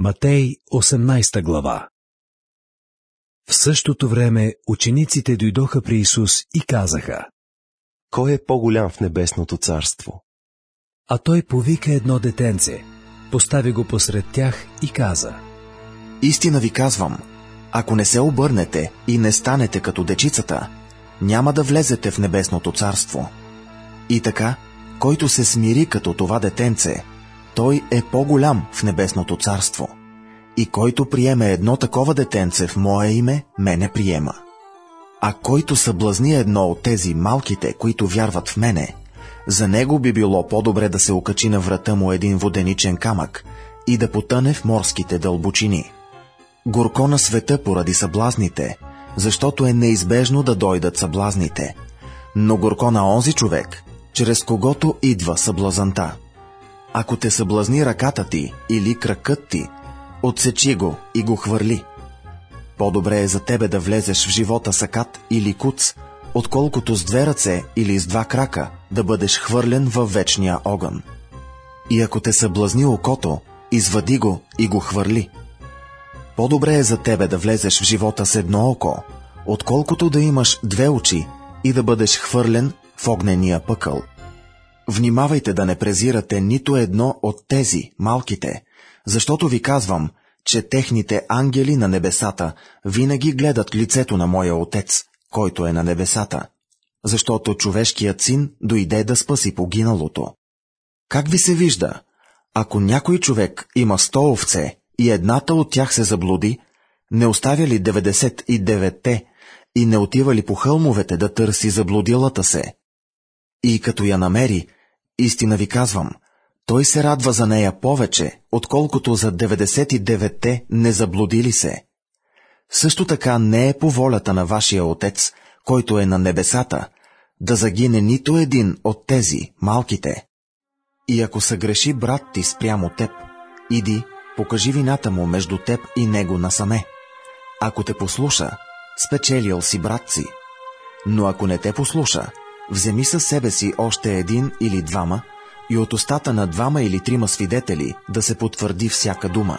Матей 18 глава. В същото време учениците дойдоха при Исус и казаха: Кой е по-голям в небесното царство? А той повика едно детенце, постави го посред тях и каза: Истина ви казвам, ако не се обърнете и не станете като дечицата, няма да влезете в небесното царство. И така, който се смири като това детенце, той е по-голям в небесното царство. И който приеме едно такова детенце в мое име, мене приема. А който съблазни едно от тези малките, които вярват в мене, за него би било по-добре да се окачи на врата му един воденичен камък и да потъне в морските дълбочини. Горко на света поради съблазните, защото е неизбежно да дойдат съблазните, но горко на онзи човек, чрез когото идва съблазанта. Ако те съблазни ръката ти или кракът ти, отсечи го и го хвърли. По-добре е за тебе да влезеш в живота с акат или куц, отколкото с две ръце или с два крака да бъдеш хвърлен във вечния огън. И ако те съблазни окото, извади го и го хвърли. По-добре е за тебе да влезеш в живота с едно око, отколкото да имаш две очи и да бъдеш хвърлен в огнения пъкъл. Внимавайте да не презирате нито едно от тези, малките, защото ви казвам, че техните ангели на небесата винаги гледат лицето на моя Отец, който е на небесата, защото човешкият син дойде да спаси погиналото. Как ви се вижда? Ако някой човек има 100 овце и едната от тях се заблуди, не оставя ли 99-те и не отива ли по хълмовете да търси заблудилата се? И като я намери, истина ви казвам, той се радва за нея повече, отколкото за 99-те незаблудили се. Също така не е по волята на вашия Отец, който е на небесата, да загине нито един от тези, малките. И ако съгреши брат ти спрямо теб, иди, покажи вината му между теб и него насаме. Ако те послуша, спечелил си брат си. Но ако не те послуша, вземи със себе си още един или двама, и от устата на двама или трима свидетели да се потвърди всяка дума.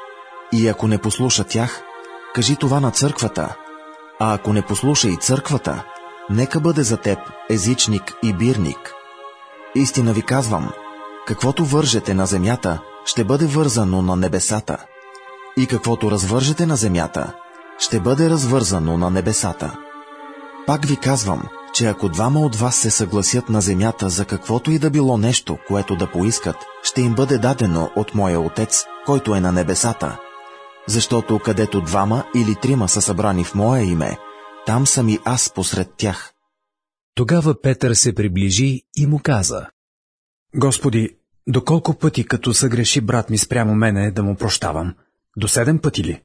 И ако не послуша тях, кажи това на църквата, а ако не послуша и църквата, нека бъде за теб езичник и бирник. Истина ви казвам, каквото вържете на земята, ще бъде вързано на небесата, и каквото развържете на земята, ще бъде развързано на небесата. Пак ви казвам, че ако двама от вас се съгласят на земята за каквото и да било нещо, което да поискат, ще им бъде дадено от моя Отец, който е на небесата. Защото където двама или трима са събрани в мое име, там съм и аз посред тях. Тогава Петър се приближи и му каза: Господи, доколко пъти като съгреши брат ми спрямо мене да му прощавам? До 7 пъти ли?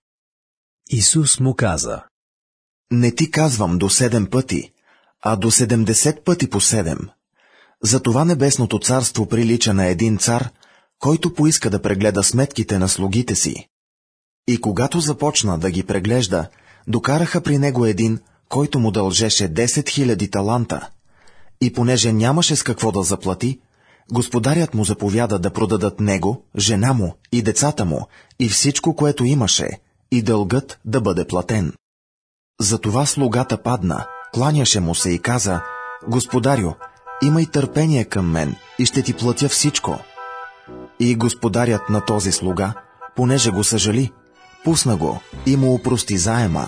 Исус му каза: Не ти казвам до 7 пъти, а до 70 пъти по 7. Затова небесното царство прилича на един цар, който поиска да прегледа сметките на слугите си. И когато започна да ги преглежда, докараха при него един, който му дължеше 10 000 таланта. И понеже нямаше с какво да заплати, господарят му заповяда да продадат него, жена му и децата му и всичко, което имаше, и дългът да бъде платен. Затова слугата падна, кланяше му се и каза: Господарю, имай търпение към мен и ще ти платя всичко. И господарят на този слуга, понеже го съжали, пусна го и му опрости заема.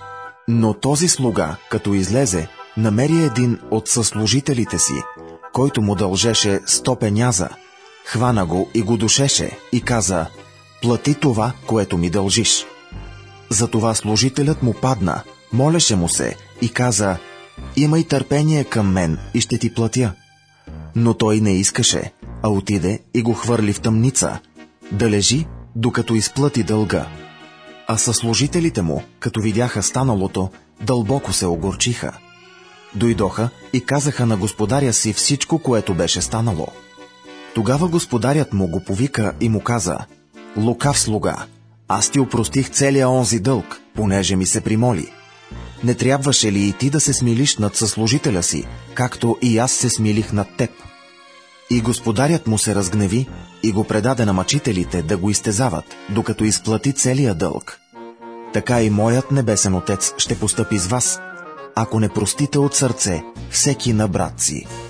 Но този слуга, като излезе, намери един от съслужителите си, който му дължеше 100 пеняза, хвана го и го душеше и каза: Плати това, което ми дължиш. Затова служителят му падна, молеше му се и каза: Имай търпение към мен и ще ти платя. Но той не искаше, а отиде и го хвърли в тъмница, да лежи, докато изплати дълга. А съслужителите му, като видяха станалото, дълбоко се огорчиха. Дойдоха и казаха на господаря си всичко, което беше станало. Тогава господарят му го повика и му каза: Лукав слуга, аз ти опростих целия онзи дълг, понеже ми се примоли. Не трябваше ли и ти да се смилиш над съслужителя си, както и аз се смилих над теб? И господарят му се разгневи и го предаде на мъчителите да го изтезават, докато изплати целия дълг. Така и моят небесен Отец ще постъпи с вас, ако не простите от сърце всеки на брат си.